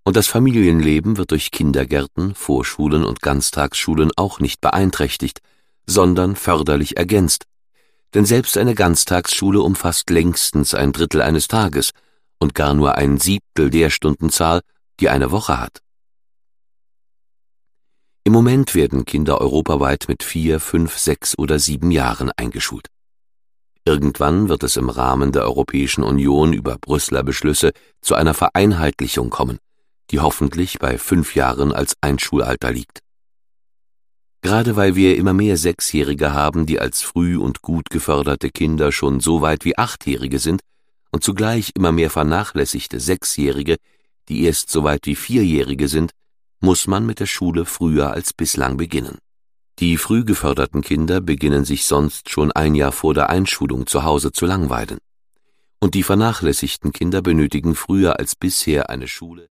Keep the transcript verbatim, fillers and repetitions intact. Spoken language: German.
Und das Familienleben wird durch Kindergärten, Vorschulen und Ganztagsschulen auch nicht beeinträchtigt, sondern förderlich ergänzt. Denn selbst eine Ganztagsschule umfasst längstens ein Drittel eines Tages und gar nur ein Siebtel der Stundenzahl, die eine Woche hat. Im Moment werden Kinder europaweit mit vier, fünf, sechs oder sieben Jahren eingeschult. Irgendwann wird es im Rahmen der Europäischen Union über Brüsseler Beschlüsse zu einer Vereinheitlichung kommen, die hoffentlich bei fünf Jahren als Einschulalter liegt. Gerade weil wir immer mehr Sechsjährige haben, die als früh und gut geförderte Kinder schon so weit wie Achtjährige sind, und zugleich immer mehr vernachlässigte Sechsjährige, die erst so weit wie Vierjährige sind, muss man mit der Schule früher als bislang beginnen. Die früh geförderten Kinder beginnen sich sonst schon ein Jahr vor der Einschulung zu Hause zu langweilen. Und die vernachlässigten Kinder benötigen früher als bisher eine Schule,